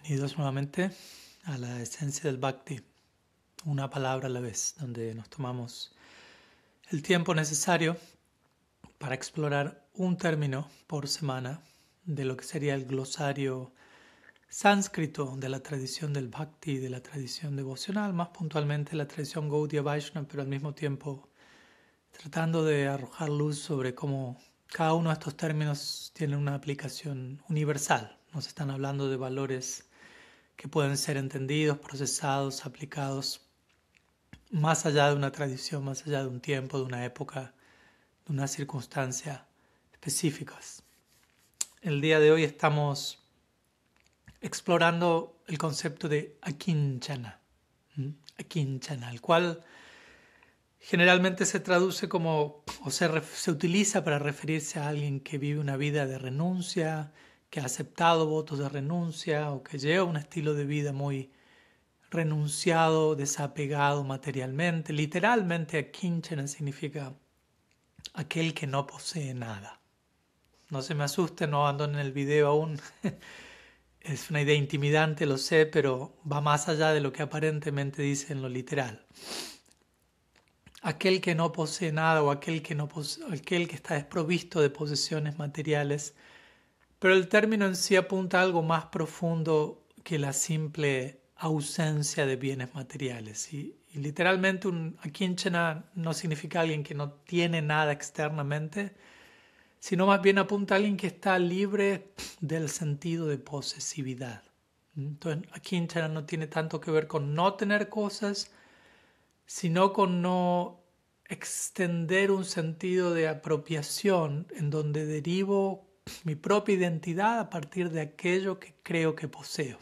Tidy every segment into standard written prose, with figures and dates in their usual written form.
Bienvenidos nuevamente a la esencia del Bhakti, una palabra a la vez, donde nos tomamos el tiempo necesario para explorar un término por semana de lo que sería el glosario sánscrito de la tradición del Bhakti, de la tradición devocional, más puntualmente la tradición Gaudiya Vaishnava, pero al mismo tiempo tratando de arrojar luz sobre cómo cada uno de estos términos tiene una aplicación universal. Nos están hablando de valores que pueden ser entendidos, procesados, aplicados más allá de una tradición, más allá de un tiempo, de una época, de una circunstancia específicas. El día de hoy estamos explorando el concepto de akinchana, akinchana, el cual generalmente se traduce como, o se utiliza para referirse a alguien que vive una vida de renuncia, que ha aceptado votos de renuncia o que lleva un estilo de vida muy renunciado, desapegado materialmente. Literalmente, akinchana significa aquel que no posee nada. No se me asusten, no abandonen el video aún. Es una idea intimidante, lo sé, pero va más allá de lo que aparentemente dice en lo literal. Aquel que no posee nada o aquel que está desprovisto de posesiones materiales. Pero el término en sí apunta a algo más profundo que la simple ausencia de bienes materiales. Y literalmente un akinchana no significa alguien que no tiene nada externamente, sino más bien apunta a alguien que está libre del sentido de posesividad. Entonces, akinchana no tiene tanto que ver con no tener cosas, sino con no extender un sentido de apropiación en donde derivo mi propia identidad a partir de aquello que creo que poseo.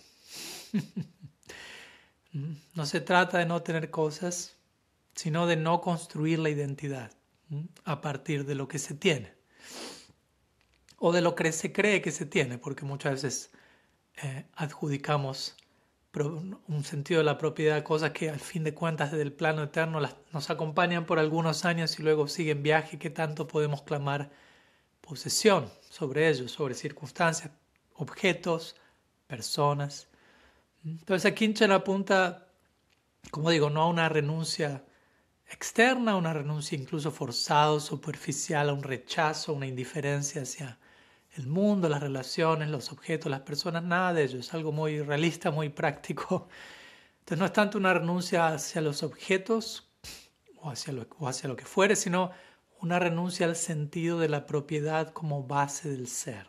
No se trata de no tener cosas, sino de no construir la identidad a partir de lo que se tiene. O de lo que se cree que se tiene, porque muchas veces adjudicamos un sentido de la propiedad a cosas que al fin de cuentas desde el plano eterno nos acompañan por algunos años y luego siguen viaje. ¿Qué tanto podemos clamar posesión sobre ellos, sobre circunstancias, objetos, personas? Entonces aquí Kinchen apunta, como digo, no a una renuncia externa, a una renuncia incluso forzada, superficial, a un rechazo, a una indiferencia hacia el mundo, las relaciones, los objetos, las personas, nada de ello. Es algo muy realista, muy práctico. Entonces no es tanto una renuncia hacia los objetos o hacia lo que fuere, sino una renuncia al sentido de la propiedad como base del ser.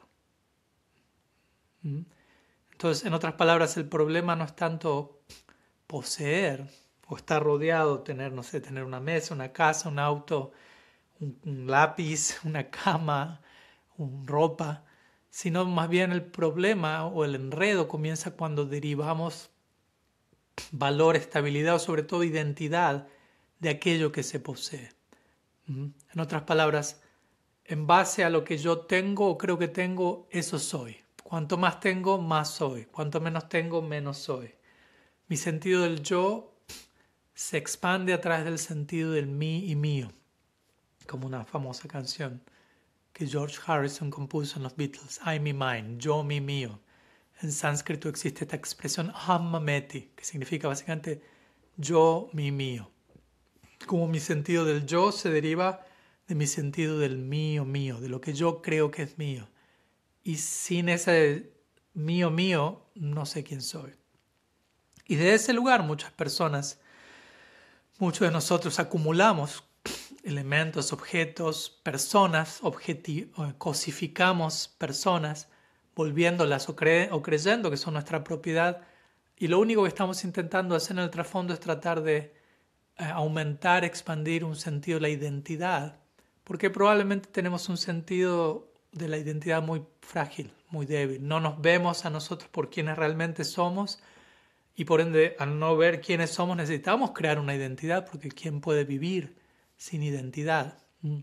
Entonces, en otras palabras, el problema no es tanto poseer o estar rodeado, tener una mesa, una casa, un auto, un lápiz, una cama, ropa, sino más bien el problema o el enredo comienza cuando derivamos valor, estabilidad o sobre todo identidad de aquello que se posee. En otras palabras, en base a lo que yo tengo o creo que tengo, eso soy. Cuanto más tengo, más soy. Cuanto menos tengo, menos soy. Mi sentido del yo se expande a través del sentido del mí y mío, como una famosa canción que George Harrison compuso en los Beatles, I, me, mine, yo, mi, mío. En sánscrito existe esta expresión aham-mameti, que significa básicamente yo, mi, mío. Como mi sentido del yo se deriva de mi sentido del mío, mío, de lo que yo creo que es mío. Y sin ese mío, mío, no sé quién soy. Y de ese lugar muchas muchos de nosotros acumulamos elementos, objetos, personas, cosificamos personas, volviéndolas o creyendo que son nuestra propiedad, y lo único que estamos intentando hacer en el trasfondo es tratar de aumentar, expandir un sentido de la identidad, porque probablemente tenemos un sentido de la identidad muy frágil, muy débil. No nos vemos a nosotros por quienes realmente somos, y por ende, al no ver quiénes somos, necesitamos crear una identidad, porque ¿quién puede vivir sin identidad?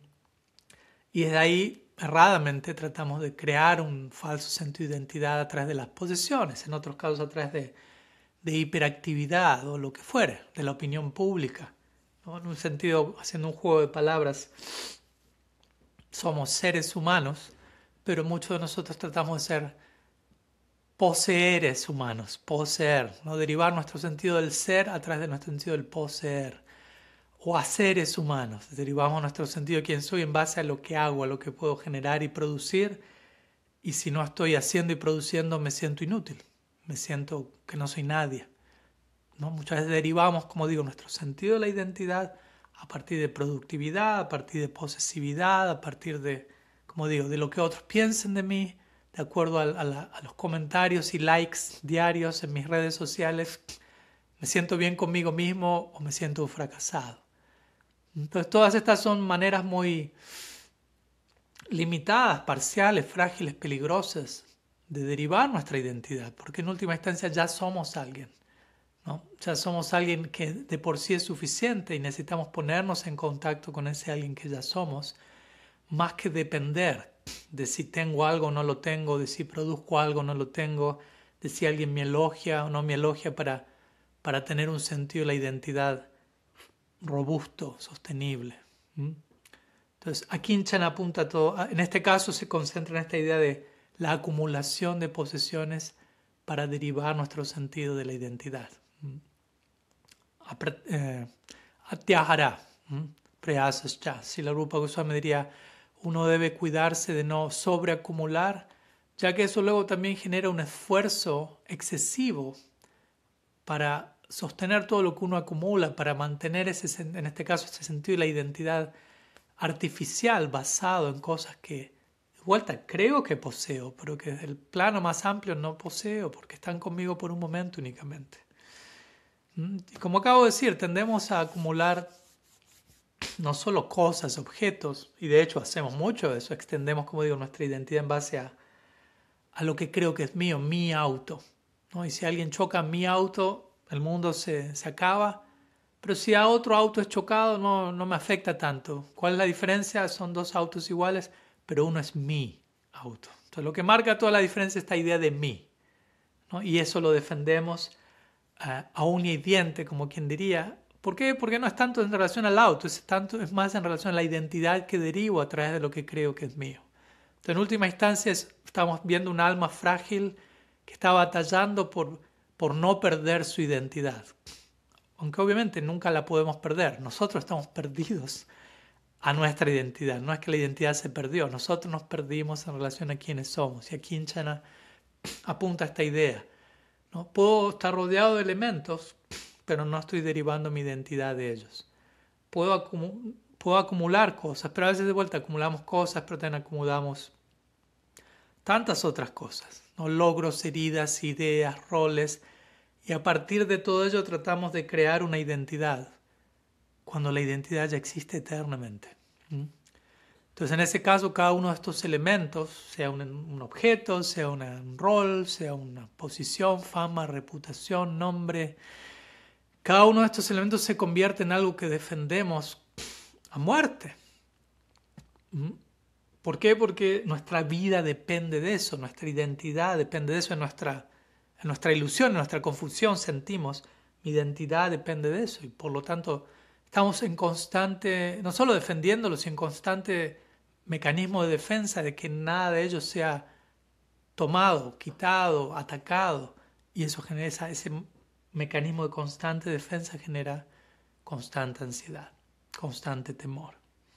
Y desde ahí, erradamente, tratamos de crear un falso sentido de identidad a través de las posesiones, en otros casos a través de hiperactividad o lo que fuere, de la opinión pública, ¿no? En un sentido, haciendo un juego de palabras, somos seres humanos, pero muchos de nosotros tratamos de ser poseeres humanos, poseer, ¿no? Derivar nuestro sentido del ser a través de nuestro sentido del poseer. O haceres humanos, derivamos nuestro sentido de quién soy en base a lo que hago, a lo que puedo generar y producir. Y si no estoy haciendo y produciendo, me siento inútil, me siento que no soy nadie, ¿no? Muchas veces derivamos, como digo, nuestro sentido de la identidad a partir de productividad, a partir de posesividad, a partir de, como digo, de lo que otros piensen de mí, de acuerdo a los comentarios y likes diarios en mis redes sociales. Me siento bien conmigo mismo o me siento fracasado. Entonces todas estas son maneras muy limitadas, parciales, frágiles, peligrosas de derivar nuestra identidad, porque en última instancia ya somos alguien, ¿no? Ya somos alguien que de por sí es suficiente y necesitamos ponernos en contacto con ese alguien que ya somos, más que depender de si tengo algo o no lo tengo, de si produzco algo o no lo tengo, de si alguien me elogia o no me elogia para tener un sentido de la identidad robusto, sostenible. Entonces, Akinchan apunta todo, en este caso se concentra en esta idea de la acumulación de posesiones para derivar nuestro sentido de la identidad. Atyahara, prayasascha. Si la Rupa Goswami diría, uno debe cuidarse de no sobreacumular, ya que eso luego también genera un esfuerzo excesivo para sostener todo lo que uno acumula, para mantener ese, en este caso, ese sentido de la identidad artificial basado en cosas que, de vuelta, creo que poseo, pero que desde el plano más amplio no poseo, porque están conmigo por un momento únicamente. Y como acabo de decir, tendemos a acumular no solo cosas, objetos, y de hecho hacemos mucho de eso, extendemos, como digo, nuestra identidad en base a lo que creo que es mío, mi auto, ¿no? Y si alguien choca mi auto, el mundo se acaba. Pero si a otro auto es chocado, no me afecta tanto. ¿Cuál es la diferencia? Son dos autos iguales, pero uno es mi auto. Entonces, lo que marca toda la diferencia es esta idea de mí, ¿no? Y eso lo defendemos a uña y diente, como quien diría. ¿Por qué? Porque no es tanto en relación al auto, es más en relación a la identidad que derivo a través de lo que creo que es mío. Entonces, en última instancia, estamos viendo un alma frágil que está batallando por no perder su identidad. Aunque obviamente nunca la podemos perder. Nosotros estamos perdidos a nuestra identidad. No es que la identidad se perdió, nosotros nos perdimos en relación a quiénes somos. Y aquí Kinchana apunta a esta idea, ¿no? Puedo estar rodeado de elementos, pero no estoy derivando mi identidad de ellos. Puedo acumular cosas, pero a veces de vuelta acumulamos cosas, pero también acumulamos tantas otras cosas, ¿no? Logros, heridas, ideas, roles. Y a partir de todo ello tratamos de crear una identidad, cuando la identidad ya existe eternamente. Entonces, en ese caso, cada uno de estos elementos, sea un objeto, sea un rol, sea una posición, fama, reputación, nombre, cada uno de estos elementos se convierte en algo que defendemos a muerte. ¿Por qué? Porque nuestra vida depende de eso, nuestra identidad depende de eso, en nuestra ilusión, en nuestra confusión sentimos, mi identidad depende de eso y por lo tanto estamos en constante, no solo defendiéndolo, sino en constante mecanismo de defensa de que nada de ello sea tomado, quitado, atacado, y eso genera ese mecanismo de constante defensa genera constante ansiedad, constante temor.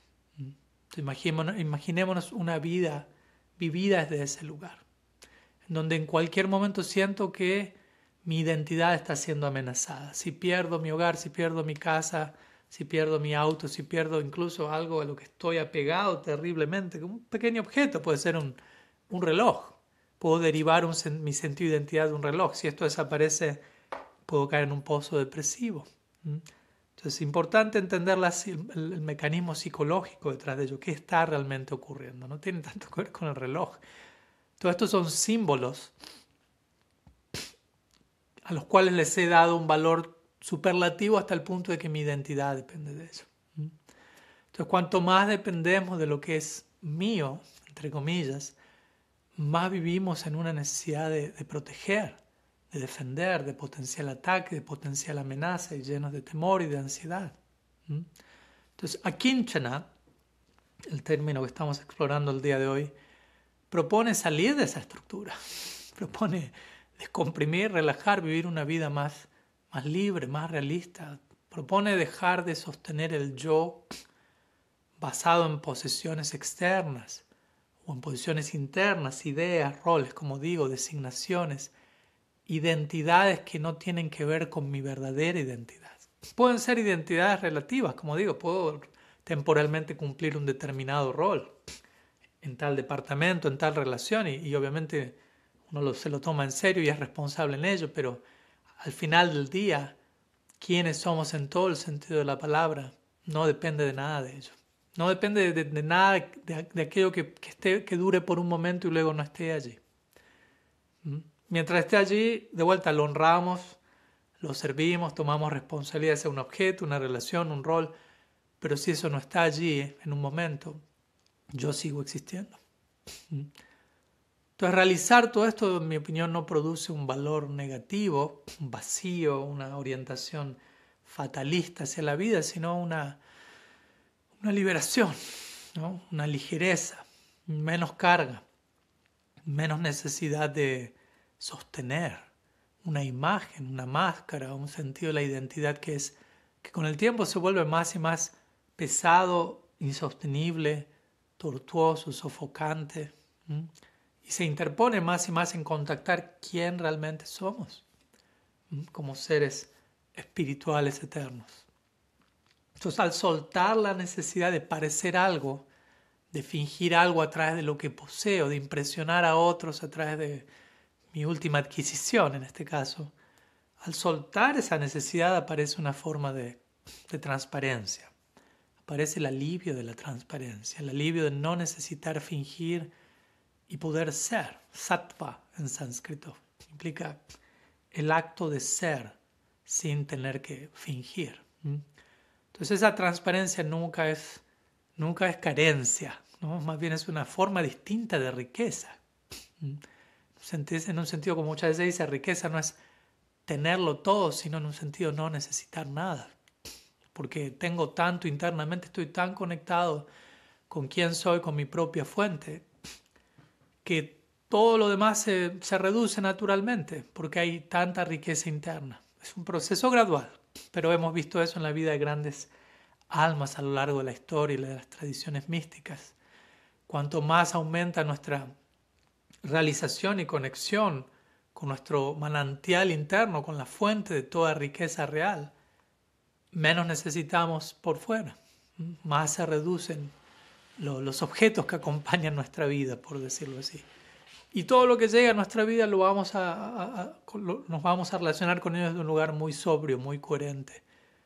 Imaginémonos una vida vivida desde ese lugar, en donde en cualquier momento siento que mi identidad está siendo amenazada. Si pierdo mi hogar, si pierdo mi casa, si pierdo mi auto, si pierdo incluso algo a lo que estoy apegado terriblemente, un pequeño objeto, puede ser un reloj. Puedo derivar mi sentido de identidad de un reloj. Si esto desaparece, puedo caer en un pozo depresivo. Entonces es importante entender el mecanismo psicológico detrás de ello, qué está realmente ocurriendo. No tiene tanto que ver con el reloj. Todos estos son símbolos a los cuales les he dado un valor superlativo hasta el punto de que mi identidad depende de eso. Entonces, cuanto más dependemos de lo que es mío, entre comillas, más vivimos en una necesidad de proteger, de defender, de potencial ataque, de potencial amenaza, y llenos de temor y de ansiedad. Entonces, akinchana, el término que estamos explorando el día de hoy, propone salir de esa estructura, propone descomprimir, relajar, vivir una vida más libre, más realista. Propone dejar de sostener el yo basado en posesiones externas o en posiciones internas, ideas, roles, como digo, designaciones, identidades que no tienen que ver con mi verdadera identidad. Pueden ser identidades relativas, como digo, puedo temporalmente cumplir un determinado rol en tal departamento, en tal relación, y obviamente uno se lo toma en serio y es responsable en ello, pero al final del día, quiénes somos en todo el sentido de la palabra, no depende de nada de ello. No depende de nada de aquello que dure por un momento y luego no esté allí. Mientras esté allí, de vuelta lo honramos, lo servimos, tomamos responsabilidad de un objeto, una relación, un rol, pero si eso no está allí en un momento, yo sigo existiendo. Entonces, realizar todo esto, en mi opinión, no produce un valor negativo, un vacío, una orientación fatalista hacia la vida, sino una liberación, ¿no? Una ligereza, menos carga, menos necesidad de sostener una imagen, una máscara, un sentido de la identidad que con el tiempo se vuelve más y más pesado, insostenible, tortuoso, sofocante, y se interpone más y más en contactar quién realmente somos como seres espirituales eternos. Entonces, al soltar la necesidad de parecer algo, de fingir algo a través de lo que poseo, de impresionar a otros a través de mi última adquisición en este caso, al soltar esa necesidad aparece una forma de transparencia. Aparece el alivio de la transparencia, el alivio de no necesitar fingir y poder ser. Sattva en sánscrito implica el acto de ser sin tener que fingir. Entonces esa transparencia nunca es carencia, ¿no? Más bien es una forma distinta de riqueza. En un sentido, como muchas veces dice, riqueza no es tenerlo todo, sino en un sentido no necesitar nada. Porque tengo tanto internamente, estoy tan conectado con quién soy, con mi propia fuente, que todo lo demás se reduce naturalmente, porque hay tanta riqueza interna. Es un proceso gradual, pero hemos visto eso en la vida de grandes almas a lo largo de la historia y de las tradiciones místicas. Cuanto más aumenta nuestra realización y conexión con nuestro manantial interno, con la fuente de toda riqueza real, menos necesitamos por fuera. Más se reducen los objetos que acompañan nuestra vida, por decirlo así. Y todo lo que llega a nuestra vida nos vamos a relacionar con ellos de un lugar muy sobrio, muy coherente,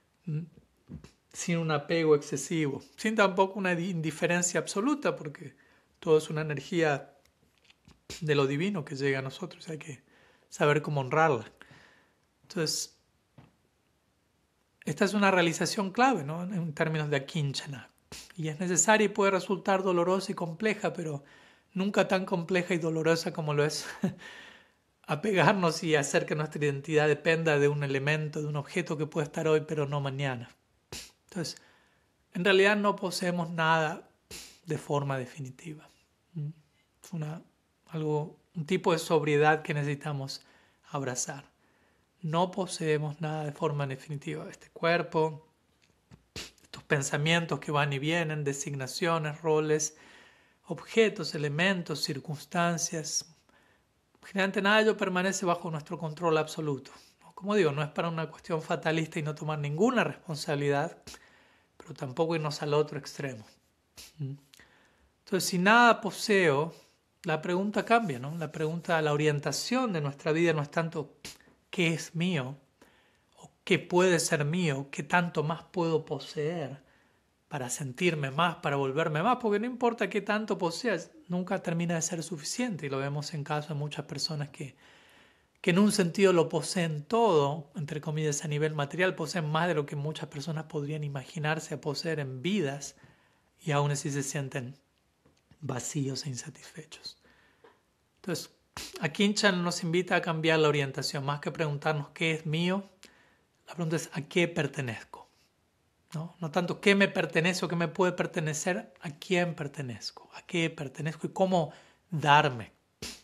sin un apego excesivo, sin tampoco una indiferencia absoluta, porque todo es una energía de lo divino que llega a nosotros, hay que saber cómo honrarla. Entonces, esta es una realización clave, ¿no? En términos de akinchana, y es necesaria y puede resultar dolorosa y compleja, pero nunca tan compleja y dolorosa como lo es apegarnos y hacer que nuestra identidad dependa de un elemento, de un objeto que puede estar hoy pero no mañana. Entonces, en realidad no poseemos nada de forma definitiva. Es un tipo de sobriedad que necesitamos abrazar. No poseemos nada de forma definitiva. Este cuerpo, estos pensamientos que van y vienen, designaciones, roles, objetos, elementos, circunstancias. Generalmente nada de ello permanece bajo nuestro control absoluto. Como digo, no es para una cuestión fatalista y no tomar ninguna responsabilidad, pero tampoco irnos al otro extremo. Entonces, si nada poseo, la pregunta cambia, ¿no? La orientación de nuestra vida no es tanto qué es mío, o qué puede ser mío, qué tanto más puedo poseer para sentirme más, para volverme más, porque no importa qué tanto poseas, nunca termina de ser suficiente, y lo vemos en caso de muchas personas que en un sentido lo poseen todo, entre comillas, a nivel material, poseen más de lo que muchas personas podrían imaginarse a poseer en vidas, y aún así se sienten vacíos e insatisfechos. Entonces, aquí Chan nos invita a cambiar la orientación, más que preguntarnos qué es mío, la pregunta es a qué pertenezco. No tanto qué me pertenece o qué me puede pertenecer, a quién pertenezco, a qué pertenezco y cómo darme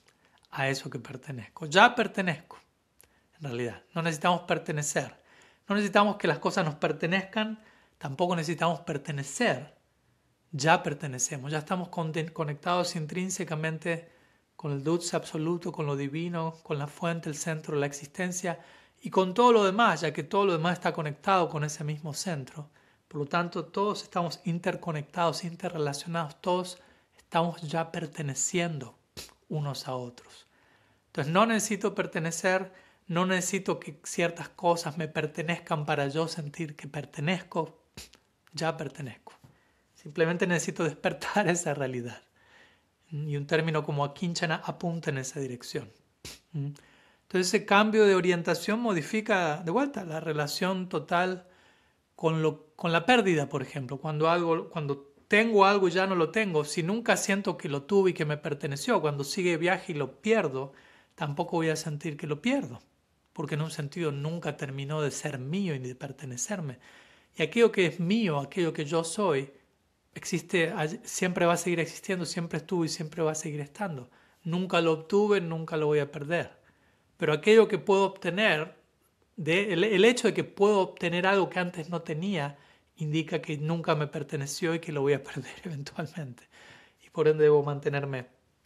a eso que pertenezco. Ya pertenezco, en realidad. No necesitamos pertenecer. No necesitamos que las cosas nos pertenezcan, tampoco necesitamos pertenecer. Ya pertenecemos, ya estamos conectados intrínsecamente con el Dutz absoluto, con lo divino, con la fuente, el centro de la existencia y con todo lo demás, ya que todo lo demás está conectado con ese mismo centro. Por lo tanto, todos estamos interconectados, interrelacionados, todos estamos ya perteneciendo unos a otros. Entonces no necesito pertenecer, no necesito que ciertas cosas me pertenezcan para yo sentir que pertenezco, ya pertenezco. Simplemente necesito despertar esa realidad. Y un término como akinchana apunta en esa dirección. Entonces ese cambio de orientación modifica de vuelta la relación total con la pérdida, por ejemplo. Cuando tengo algo y ya no lo tengo, si nunca siento que lo tuve y que me perteneció, cuando sigue viaje y lo pierdo, tampoco voy a sentir que lo pierdo, porque en un sentido nunca terminó de ser mío y de pertenecerme. Y aquello que es mío, aquello que yo soy, existe, siempre va a seguir existiendo, siempre estuvo y siempre va a seguir estando. Nunca lo obtuve, nunca lo voy a perder. Pero aquello que puedo obtener, el hecho de que puedo obtener algo que antes no tenía, indica que nunca me perteneció y que lo voy a perder eventualmente. Y por ende debo mantenerme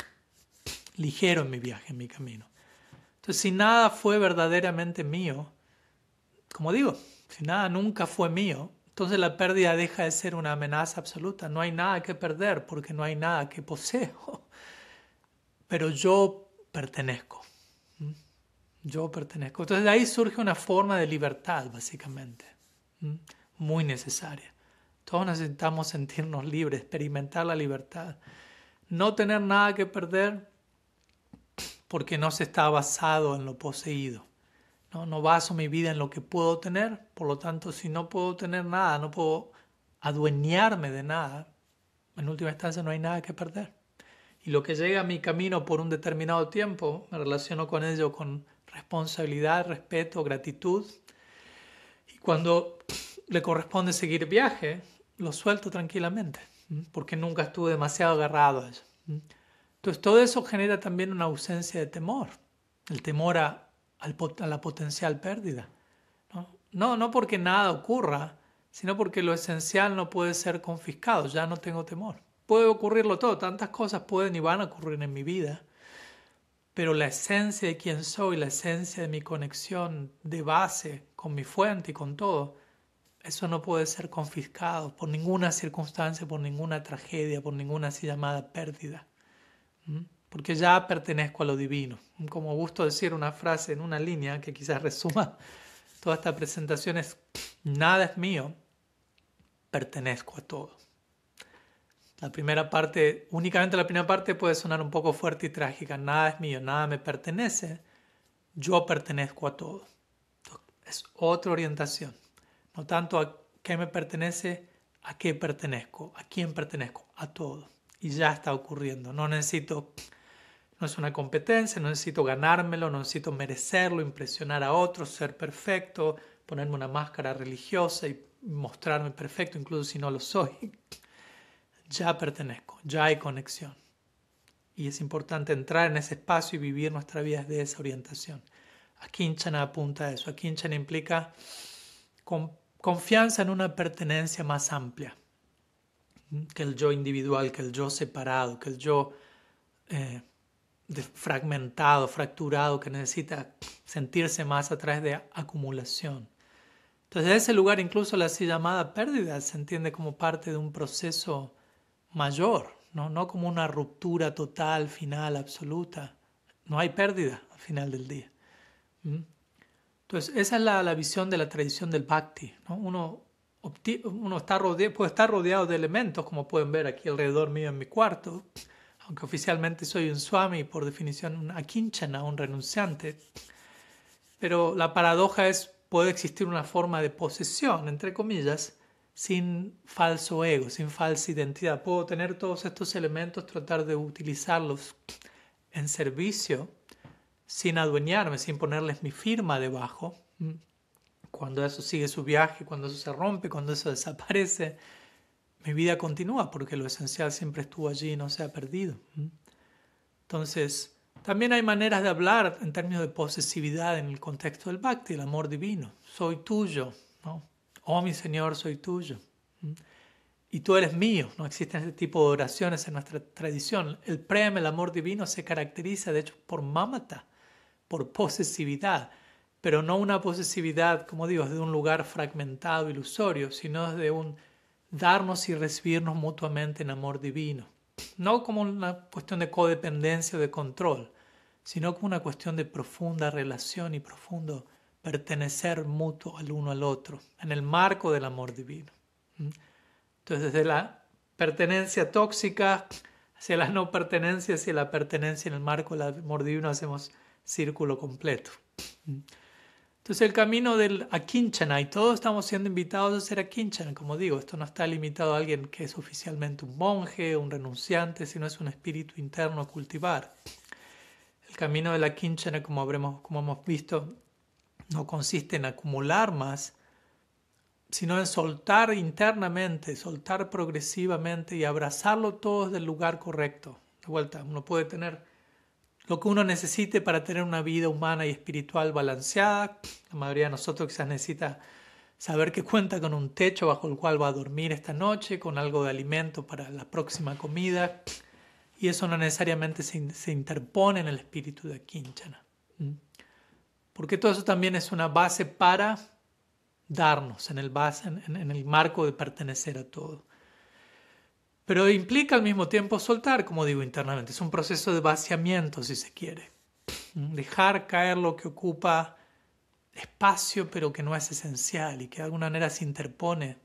ligero en mi viaje, en mi camino. Entonces, si nada fue verdaderamente mío, como digo, si nada nunca fue mío, entonces la pérdida deja de ser una amenaza absoluta. No hay nada que perder porque no hay nada que poseo. Pero yo pertenezco. Yo pertenezco. Entonces de ahí surge una forma de libertad, básicamente. Muy necesaria. Todos necesitamos sentirnos libres, experimentar la libertad. No tener nada que perder porque no se está basado en lo poseído. No baso mi vida en lo que puedo tener, por lo tanto, si no puedo tener nada, no puedo adueñarme de nada, en última instancia no hay nada que perder. Y lo que llega a mi camino por un determinado tiempo, me relaciono con ello con responsabilidad, respeto, gratitud. Y cuando le corresponde seguir viaje, lo suelto tranquilamente, porque nunca estuve demasiado agarrado a eso. Entonces todo eso genera también una ausencia de temor, el temor a la potencial pérdida. No porque nada ocurra, sino porque lo esencial no puede ser confiscado, ya no tengo temor. Puede ocurrirlo todo, tantas cosas pueden y van a ocurrir en mi vida, pero la esencia de quién soy, la esencia de mi conexión de base con mi fuente y con todo, eso no puede ser confiscado por ninguna circunstancia, por ninguna tragedia, por ninguna así llamada pérdida. Porque ya pertenezco a lo divino. Como gusto decir una frase en una línea que quizás resuma toda esta presentación es: nada es mío, pertenezco a todo. La primera parte, únicamente la primera parte puede sonar un poco fuerte y trágica. Nada es mío, nada me pertenece, yo pertenezco a todo. Es otra orientación. No tanto a qué me pertenece, a qué pertenezco, a quién pertenezco, a todo. Y ya está ocurriendo. No es una competencia, no necesito ganármelo, no necesito merecerlo, impresionar a otros, ser perfecto, ponerme una máscara religiosa y mostrarme perfecto, incluso si no lo soy. Ya pertenezco, ya hay conexión. Y es importante entrar en ese espacio y vivir nuestra vida desde esa orientación. Akinchana apunta a eso. Akinchana implica confianza en una pertenencia más amplia que el yo individual, que el yo separado, que el yo fragmentado, fracturado, que necesita sentirse más a través de acumulación. Entonces, de ese lugar, incluso la así llamada pérdida se entiende como parte de un proceso mayor, no como una ruptura total, final, absoluta. No hay pérdida al final del día. Entonces, esa es la visión de la tradición del Bhakti, ¿no? Uno puede estar rodeado de elementos, como pueden ver aquí alrededor mío en mi cuarto, aunque oficialmente soy un swami y por definición un akinchana, un renunciante. Pero la paradoja es, puede existir una forma de posesión, entre comillas, sin falso ego, sin falsa identidad. Puedo tener todos estos elementos, tratar de utilizarlos en servicio, sin adueñarme, sin ponerles mi firma debajo. Cuando eso sigue su viaje, cuando eso se rompe, cuando eso desaparece, mi vida continúa porque lo esencial siempre estuvo allí y no se ha perdido. Entonces, También hay maneras de hablar en términos de posesividad en el contexto del bhakti, el amor divino. Soy tuyo, ¿no? Oh, mi Señor, soy tuyo. Y tú eres mío. No existen ese tipo de oraciones en nuestra tradición. El prema, el amor divino, se caracteriza, de hecho, por mamata, por posesividad. Pero no una posesividad, como digo, desde un lugar fragmentado, ilusorio, sino desde un darnos y recibirnos mutuamente en amor divino. No como una cuestión de codependencia o de control, sino como una cuestión de profunda relación y profundo pertenecer mutuo al uno al otro, en el marco del amor divino. Entonces, desde la pertenencia tóxica hacia la no pertenencia, hacia la pertenencia en el marco del amor divino, hacemos círculo completo. Entonces, el camino del akinchana, y todos estamos siendo invitados a ser akinchana. Como digo, esto no está limitado a alguien que es oficialmente un monje, un renunciante, sino es un espíritu interno a cultivar. El camino de la kinchana, como hemos visto, no consiste en acumular más, sino en soltar internamente, soltar progresivamente y abrazarlo todo desde el lugar correcto. De vuelta, uno puede tener lo que uno necesite para tener una vida humana y espiritual balanceada. La mayoría de nosotros quizás necesita saber que cuenta con un techo bajo el cual va a dormir esta noche, con algo de alimento para la próxima comida. Y eso no necesariamente se interpone en el espíritu de Kinchana. Porque todo eso también es una base para darnos, en el marco de pertenecer a todo. Pero implica al mismo tiempo soltar, como digo internamente. Es un proceso de vaciamiento, si se quiere. Dejar caer lo que ocupa espacio, pero que no es esencial y que de alguna manera se interpone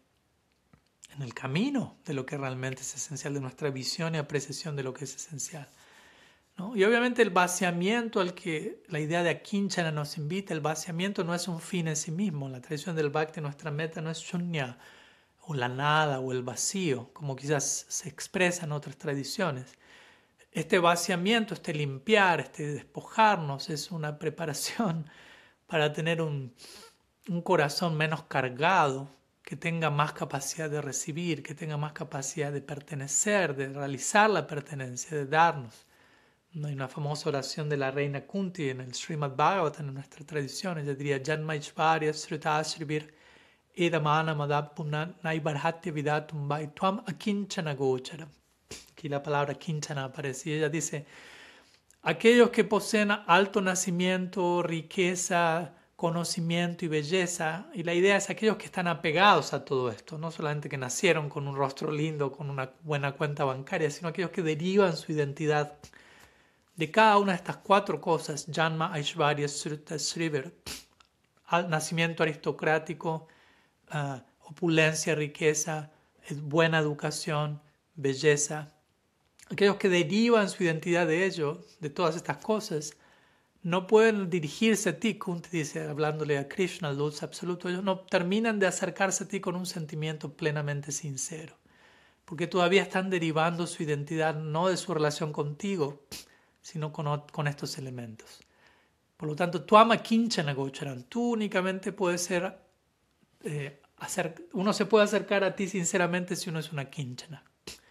en el camino de lo que realmente es esencial, de nuestra visión y apreciación de lo que es esencial, ¿no? Y obviamente el vaciamiento al que la idea de Akinchana nos invita, el vaciamiento no es un fin en sí mismo. En la tradición del Bhakti nuestra meta no es shunya, o la nada, o el vacío, como quizás se expresa en otras tradiciones. Este vaciamiento, este limpiar, este despojarnos, es una preparación para tener un corazón menos cargado, que tenga más capacidad de recibir, que tenga más capacidad de pertenecer, de realizar la pertenencia, de darnos. Hay una famosa oración de la reina Kunti en el Srimad Bhagavatam, en nuestra tradición. Ella diría: Janma Ishvarya Srutashribir Edamana Madapuna Naibarhatya Vidatum Vai Tuam Akinchana Gocharam. Aquí la palabra Kinchana aparece y ella dice: aquellos que poseen alto nacimiento, riqueza, conocimiento y belleza, y la idea es aquellos que están apegados a todo esto, no solamente que nacieron con un rostro lindo, con una buena cuenta bancaria, sino aquellos que derivan su identidad de cada una de estas cuatro cosas: Janma, Aishvarya, Sruta, Sriver, nacimiento aristocrático, opulencia, riqueza, buena educación, belleza. Aquellos que derivan su identidad de ello, de todas estas cosas, no pueden dirigirse a ti, Kunti dice, hablándole a Krishna, el dulce absoluto. Ellos no terminan de acercarse a ti con un sentimiento plenamente sincero, porque todavía están derivando su identidad no de su relación contigo, sino con estos elementos. Por lo tanto, tu ama Kinchana Gocharan, tú únicamente puedes ser, uno se puede acercar a ti sinceramente si uno es una Kinchana.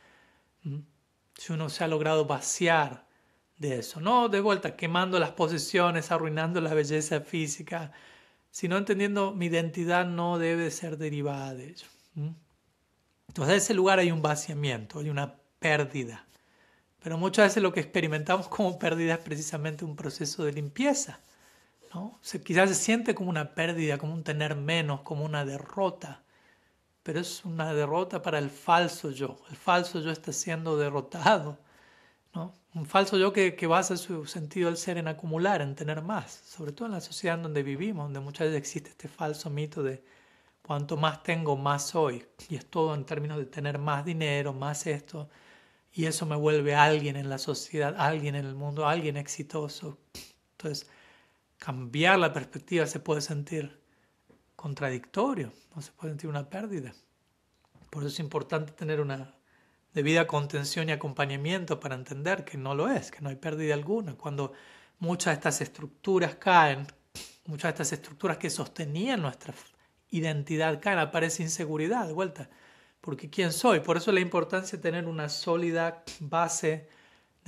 Si uno se ha logrado vaciar de eso, no de vuelta quemando las posesiones, arruinando la belleza física, sino entendiendo mi identidad no debe ser derivada de ello. Entonces, en ese lugar hay un vaciamiento, hay una pérdida. Pero muchas veces lo que experimentamos como pérdida es precisamente un proceso de limpieza, ¿no? Quizás se siente como una pérdida, como un tener menos, como una derrota. Pero es una derrota para el falso yo. El falso yo está siendo derrotado, ¿no? Un falso yo que basa su sentido del ser en acumular, en tener más. Sobre todo en la sociedad en donde vivimos, donde muchas veces existe este falso mito de cuanto más tengo, más soy. Y es todo en términos de tener más dinero, más esto. Y eso me vuelve alguien en la sociedad, alguien en el mundo, alguien exitoso. Entonces, cambiar la perspectiva se puede sentir contradictorio, no se puede sentir una pérdida. Por eso es importante tener una debida contención y acompañamiento para entender que no lo es, que no hay pérdida alguna. Cuando muchas de estas estructuras caen, muchas de estas estructuras que sostenían nuestra identidad caen, aparece inseguridad de vuelta. Porque ¿quién soy? Por eso la importancia de tener una sólida base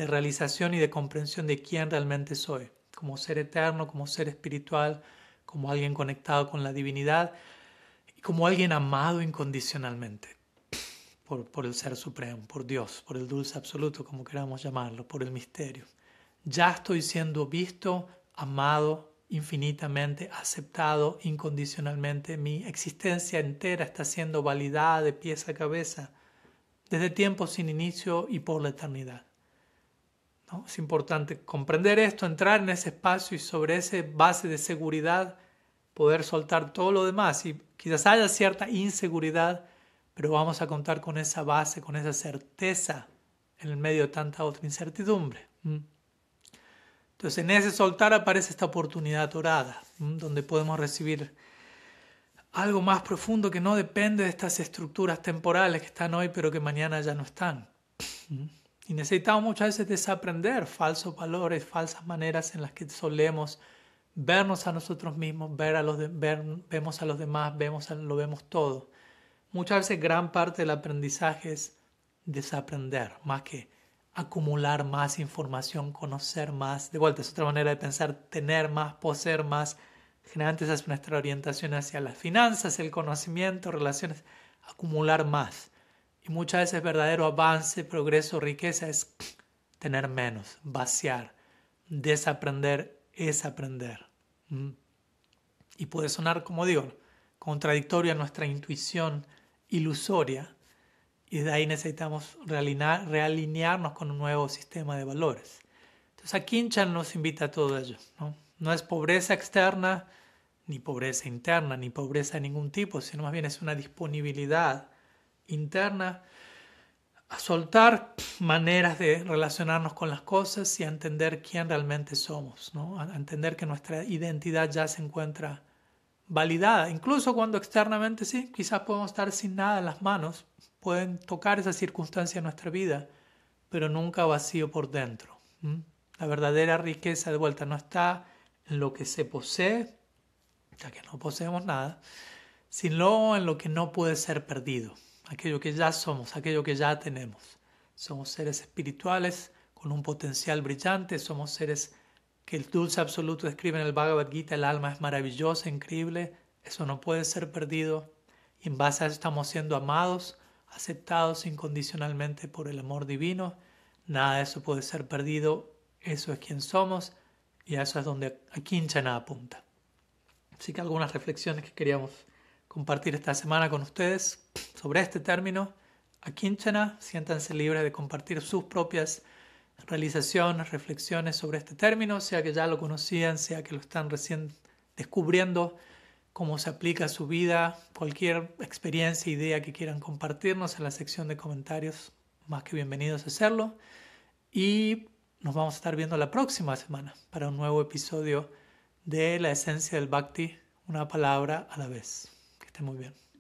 de realización y de comprensión de quién realmente soy, como ser eterno, como ser espiritual, como alguien conectado con la divinidad y como alguien amado incondicionalmente por el Ser Supremo, por Dios, por el Dulce Absoluto, como queramos llamarlo, por el misterio. Ya estoy siendo visto, amado infinitamente, aceptado incondicionalmente. Mi existencia entera está siendo validada de pies a cabeza, desde tiempos sin inicio y por la eternidad, ¿no? Es importante comprender esto, entrar en ese espacio y sobre esa base de seguridad poder soltar todo lo demás. Y quizás haya cierta inseguridad, pero vamos a contar con esa base, con esa certeza en el medio de tanta otra incertidumbre. Entonces en ese soltar aparece esta oportunidad dorada, donde podemos recibir algo más profundo que no depende de estas estructuras temporales que están hoy pero que mañana ya no están. Y necesitamos muchas veces desaprender falsos valores, falsas maneras en las que solemos vernos a nosotros mismos, vemos a los demás, lo vemos todo. Muchas veces gran parte del aprendizaje es desaprender, más que acumular más información, conocer más. De vuelta, es otra manera de pensar, tener más, poseer más. Generalmente esa es nuestra orientación hacia las finanzas, el conocimiento, relaciones, acumular más. Y muchas veces verdadero avance, progreso, riqueza es tener menos, vaciar. Desaprender es aprender. Y puede sonar, como digo, contradictorio a nuestra intuición ilusoria, y de ahí necesitamos realinearnos con un nuevo sistema de valores. Entonces aquí Kinchan nos invita a todo ello, ¿no? No es pobreza externa, ni pobreza interna, ni pobreza de ningún tipo, sino más bien es una disponibilidad interna a soltar maneras de relacionarnos con las cosas y a entender quién realmente somos, ¿no? A entender que nuestra identidad ya se encuentra validada, incluso cuando externamente sí, quizás podemos estar sin nada en las manos, pueden tocar esa circunstancia en nuestra vida, pero nunca vacío por dentro. La verdadera riqueza, de vuelta, no está en lo que se posee, ya que no poseemos nada, sino en lo que no puede ser perdido, aquello que ya somos, aquello que ya tenemos. Somos seres espirituales con un potencial brillante, somos seres que el Dulce Absoluto describe en el Bhagavad Gita, el alma es maravillosa, increíble, eso no puede ser perdido, y en base a eso estamos siendo amados, aceptados incondicionalmente por el amor divino, nada de eso puede ser perdido, eso es quien somos, y a eso es donde Akinchana apunta. Así que algunas reflexiones que queríamos compartir esta semana con ustedes sobre este término, Akinchana, siéntanse libres de compartir sus propias realizaciones, reflexiones sobre este término, sea que ya lo conocían, sea que lo están recién descubriendo, cómo se aplica a su vida, cualquier experiencia, idea que quieran compartirnos en la sección de comentarios, más que bienvenidos a hacerlo. Y nos vamos a estar viendo la próxima semana para un nuevo episodio de La Esencia del Bhakti, una palabra a la vez. Que estén muy bien.